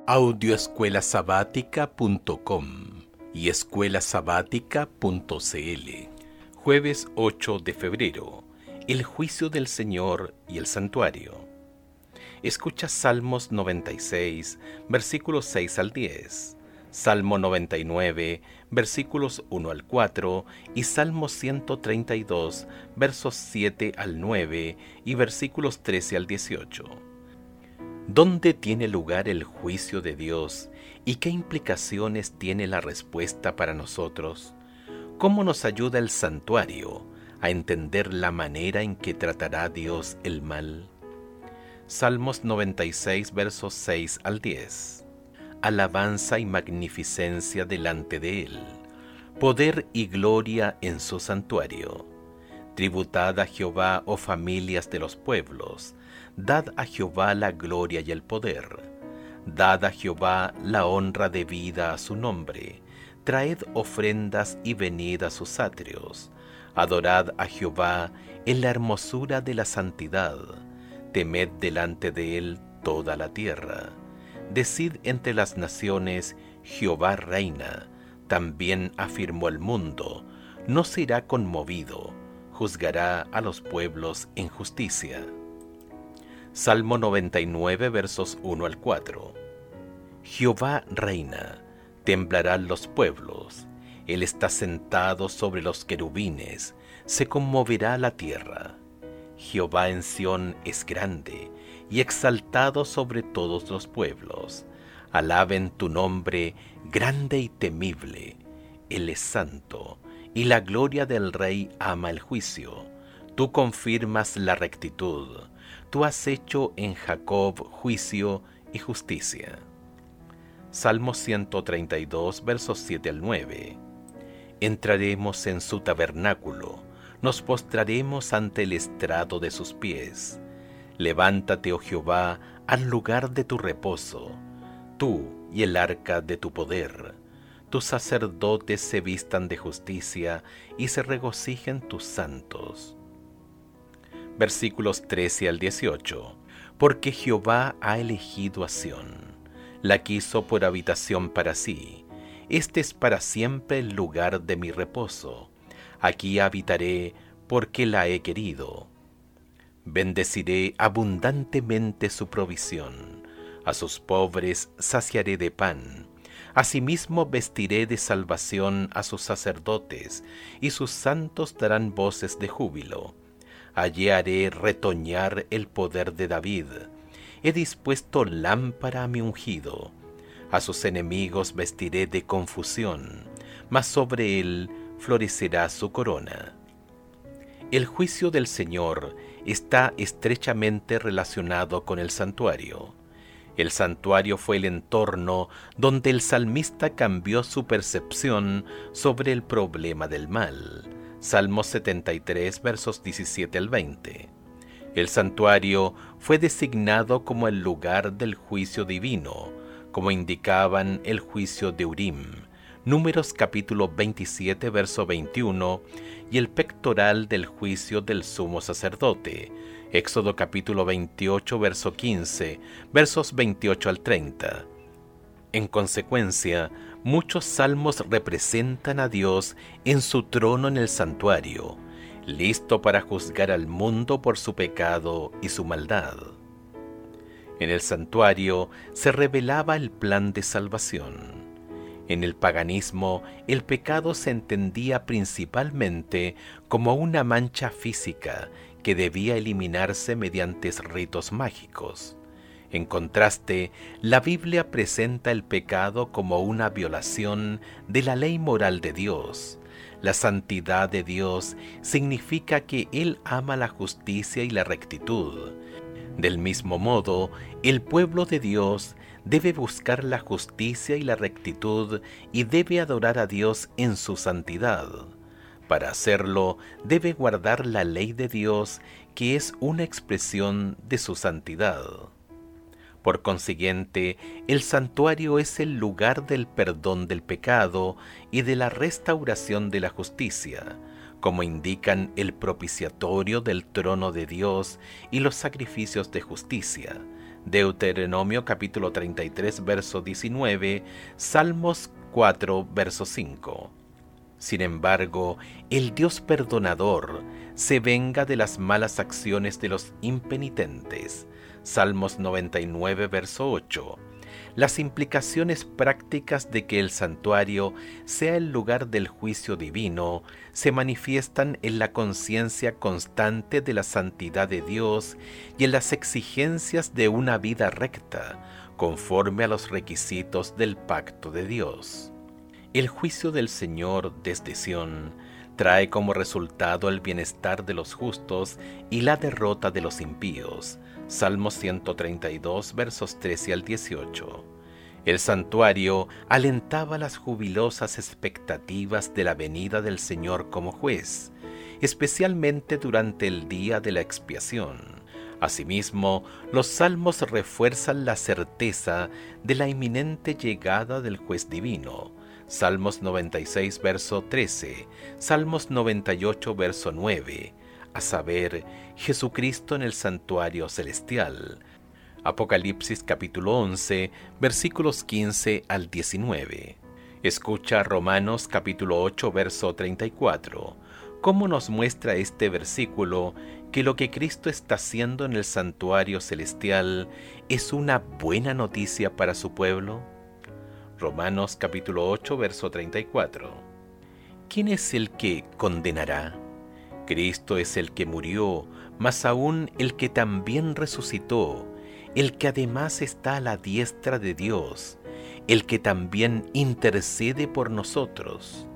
Audioescuelasabática.com y escuelasabática.cl. Jueves 8 de febrero. El juicio del Señor y el santuario. Escucha Salmos 96, versículos 6 al 10, Salmo 99, versículos 1 al 4 y Salmo 132, versos 7 al 9 y versículos 13 al 18. ¿Dónde tiene lugar el juicio de Dios y qué implicaciones tiene la respuesta para nosotros? ¿Cómo nos ayuda el santuario a entender la manera en que tratará Dios el mal? Salmos 96, versos 6 al 10. Alabanza y magnificencia delante de Él, poder y gloria en su santuario. Tributad a Jehová, oh familias de los pueblos, dad a Jehová la gloria y el poder. Dad a Jehová la honra debida a su nombre. Traed ofrendas y venid a sus atrios. Adorad a Jehová en la hermosura de la santidad. Temed delante de él toda la tierra. Decid entre las naciones, Jehová reina. También afirmó el mundo, no será conmovido. Juzgará a los pueblos en justicia. Salmo 99, versos 1 al 4. Jehová reina, temblarán los pueblos. Él está sentado sobre los querubines, se conmoverá la tierra. Jehová en Sión es grande y exaltado sobre todos los pueblos. Alaben tu nombre, grande y temible. Él es santo, y la gloria del Rey ama el juicio. Tú confirmas la rectitud. Tú has hecho en Jacob juicio y justicia. Salmo 132, versos 7 al 9. Entraremos en su tabernáculo, nos postraremos ante el estrado de sus pies. Levántate, oh Jehová, al lugar de tu reposo, tú y el arca de tu poder. Tus sacerdotes se vistan de justicia y se regocijen tus santos. Versículos 13 al 18. Porque Jehová ha elegido a Sión, la quiso por habitación para sí. Este es para siempre el lugar de mi reposo. Aquí habitaré porque la he querido. Bendeciré abundantemente su provisión. A sus pobres saciaré de pan. Asimismo vestiré de salvación a sus sacerdotes, y sus santos darán voces de júbilo. Allí haré retoñar el poder de David. He dispuesto lámpara a mi ungido. A sus enemigos vestiré de confusión, mas sobre él florecerá su corona. El juicio del Señor está estrechamente relacionado con el santuario. El santuario fue el entorno donde el salmista cambió su percepción sobre el problema del mal. Salmo 73, versos 17 al 20. El santuario fue designado como el lugar del juicio divino, como indicaban el juicio de Urim, Números capítulo 27, verso 21, y el pectoral del juicio del sumo sacerdote, Éxodo capítulo 28, verso 15, versos 28 al 30. En consecuencia, muchos salmos representan a Dios en su trono en el santuario, listo para juzgar al mundo por su pecado y su maldad. En el santuario se revelaba el plan de salvación. En el paganismo, el pecado se entendía principalmente como una mancha física que debía eliminarse mediante ritos mágicos. En contraste, la Biblia presenta el pecado como una violación de la ley moral de Dios. La santidad de Dios significa que Él ama la justicia y la rectitud. Del mismo modo, el pueblo de Dios debe buscar la justicia y la rectitud y debe adorar a Dios en su santidad. Para hacerlo, debe guardar la ley de Dios, que es una expresión de su santidad. Por consiguiente, el santuario es el lugar del perdón del pecado y de la restauración de la justicia, como indican el propiciatorio del trono de Dios y los sacrificios de justicia, Deuteronomio capítulo 33, verso 19, Salmos 4, verso 5. Sin embargo, el Dios perdonador se venga de las malas acciones de los impenitentes. Salmos 99, verso 8. Las implicaciones prácticas de que el santuario sea el lugar del juicio divino se manifiestan en la conciencia constante de la santidad de Dios y en las exigencias de una vida recta, conforme a los requisitos del pacto de Dios. El juicio del Señor desde Sión trae como resultado el bienestar de los justos y la derrota de los impíos. Salmos 132, versos 13 al 18. El santuario alentaba las jubilosas expectativas de la venida del Señor como juez, especialmente durante el día de la expiación. Asimismo, los salmos refuerzan la certeza de la inminente llegada del juez divino. Salmos 96, verso 13, Salmos 98, verso 9, a saber, Jesucristo en el santuario celestial. Apocalipsis capítulo 11, versículos 15 al 19. Escucha Romanos capítulo 8, verso 34. ¿Cómo nos muestra este versículo que lo que Cristo está haciendo en el santuario celestial es una buena noticia para su pueblo? Romanos capítulo 8, verso 34. ¿Quién es el que condenará? Cristo es el que murió, mas aún el que también resucitó, el que además está a la diestra de Dios, el que también intercede por nosotros.